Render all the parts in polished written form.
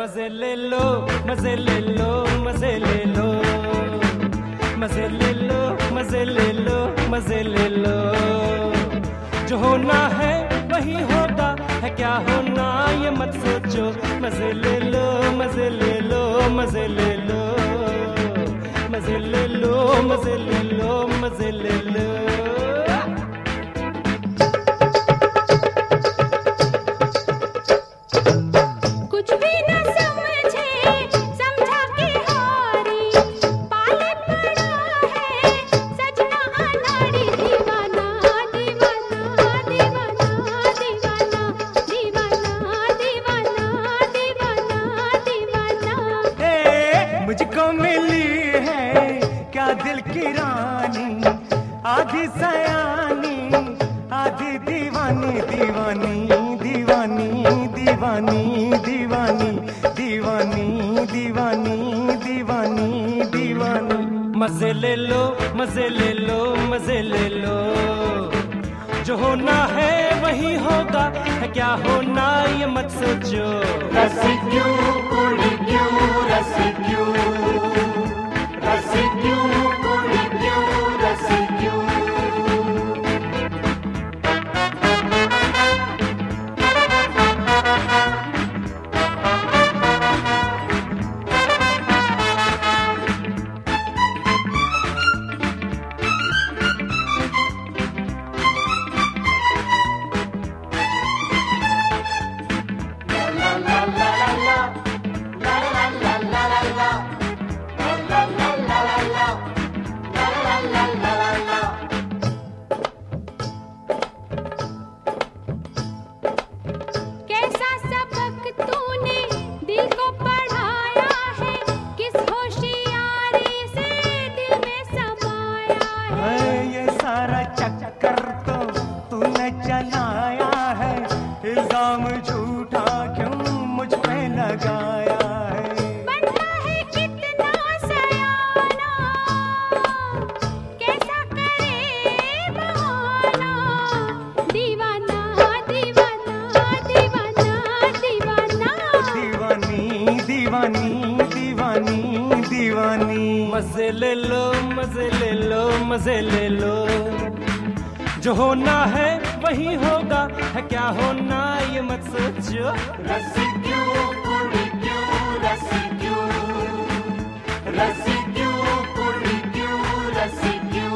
मजे ले लो मजे ले लो मजे ले लो मजे ले लो मजे ले लो मजे ले लो। जो होना है वही होगा, है क्या होना ये मत सोचो। मजे ले लो मजे ले लो मजे ले लो मजे ले लो मजे ले लो मजे ले लो। मुझको मिली है क्या दिल की रानी, आधी सयानी आधी दीवानी दीवानी दीवानी दीवानी दीवानी दीवानी दीवानी दीवानी दीवानी। मजे ले लो मजे ले लो मजे ले लो। जो होना है वही होगा, है क्या होना ये मत सोचो। रसी क्यों कुड़ी क्यों रसी क्यों रसी क्यों कुड़ी क्यों रसी क्यों। चक्कर तो तूने चलाया है, इल्जाम झूठा क्यों मुझ पे लगाया है। बनता है कितना सयाना, कैसा करे बहाना। दीवाना दीवाना दीवाना दीवाना दीवानी दीवानी दीवानी दीवानी। मजे ले लो मजे ले लो मजे ले लो। जो होना है वही होगा, है क्या होना ये मत सोचो। रसी क्यों कुड़ी क्यों रसी क्यों रसी क्यों कुड़ी क्यों रसी क्यों।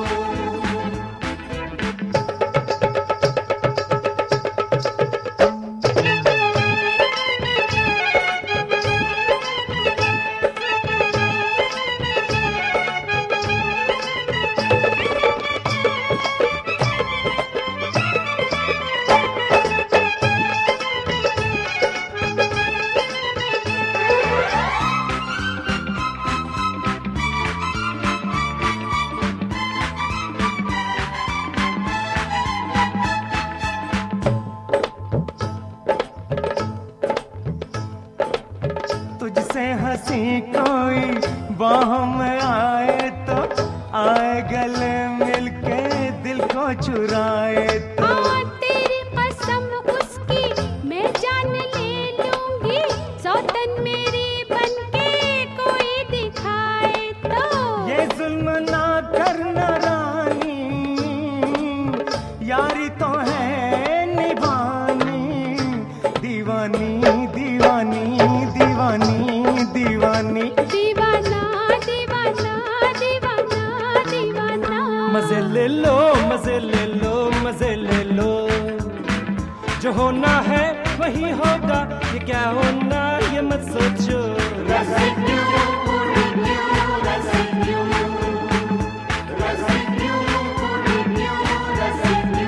तुझसे हंसी कोई बाह में आए तो आए, गले मिलके दिल को चुराए तो। तेरी कसम उसकी मैं जान ले लूंगी, सौतन मेरी बनके कोई दिखाए तो। ये जुल्म ना करना रानी, यारी तो है निभानी। दीवानी दीवानी दीवानी दीवानी दीवाना दीवाना दीवाना दीवाना। मजे ले लो मजे ले लो मजे ले लो। जो होना है वही होगा, ये क्या होना ये मत सोचो। रसी क्यों कुड़ी क्यों रसी क्यों रसी क्यों कुड़ी क्यों रसी क्यों।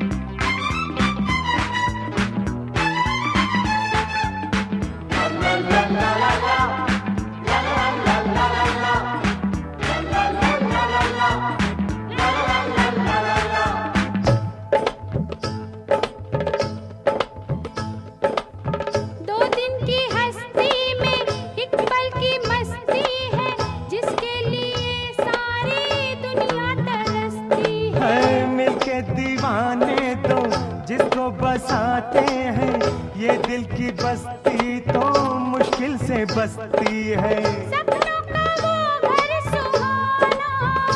La la ये दिल की बस्ती तो मुश्किल से बसती है। सपनों का वो घर सुहाना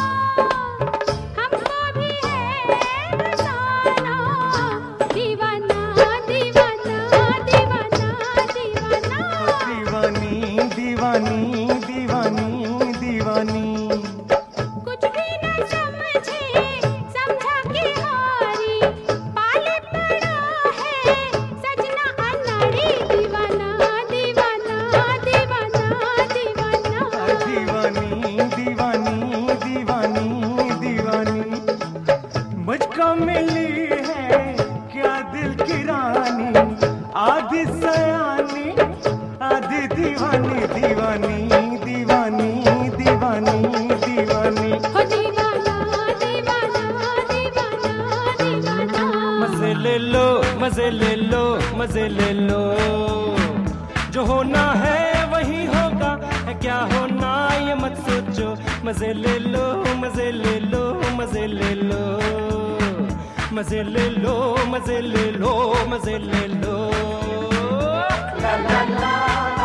हमको भी है बसाना। दीवाना दीवाना दीवाना दीवाना, दीवानी दीवानी दीवानी दीवानी। कुछ भी न समझे समझा के हारी, पाले पड़ा है सजना अनाड़ी। दीवाना दीवाना दीवाना दीवाना, दीवानी दीवानी दीवानी दीवानी। मुझको मिली है क्या दिल की रानी, आधी सयानी आधी दीवानी। दीवानी दीवानी दीवानी दीवानी। हो दीवाना दीवाना दीवाना दीवाना। मजे ले लो मजे ले लो मजे ले लो, जो होना है वही होगा, है क्या होना ये मत सोचो। मजे ले लो मजे ले लो मजे ले लो, मजे ले लो मजे ले लो मजे ले लो। ला ला ला